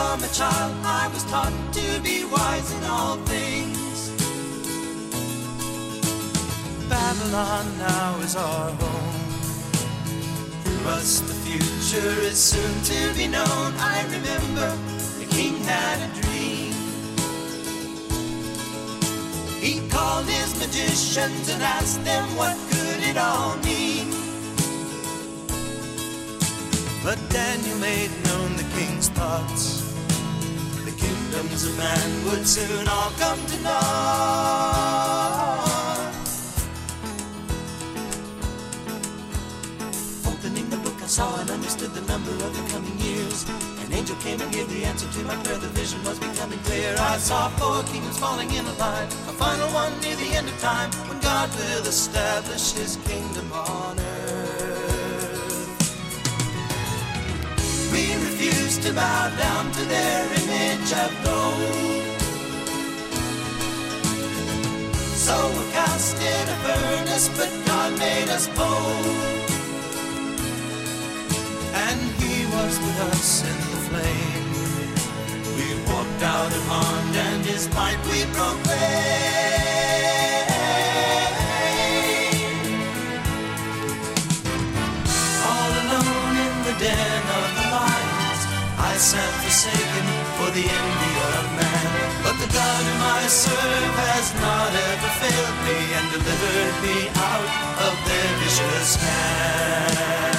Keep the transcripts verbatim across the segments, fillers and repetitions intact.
from a child I was taught to be wise in all things. Babylon now is our home. For us the future is soon to be known. I remember the king had a dream. He called his magicians and asked them what could it all mean. But Daniel made known the king's thoughts. The kingdoms of man would soon all come to naught. Opening the book I saw and understood the number of the coming years. An angel came and gave the answer to my prayer. The vision was becoming clear. I saw four kingdoms falling in a line, a final one near the end of time, when God will establish his kingdom on earth. We refuse to bow down to their image of gold, so we're cast in a furnace, but God made us bold. And he was with us in the flame. We walked out unharmed, and his might we proclaimed. All alone in the den of the lions, I sat forsaken for the envy of man. But the God whom I serve has not ever failed me, and delivered me out of their vicious hand.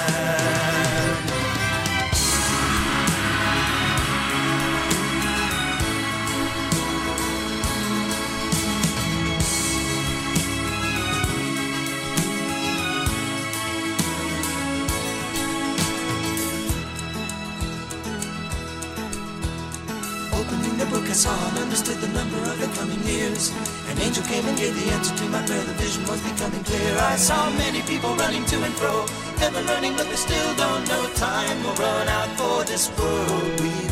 I saw and understood the number of the coming years. An angel came and gave the answer to my prayer. The vision was becoming clear. I saw many people running to and fro, ever learning, but they still don't know. Time will run out for this world we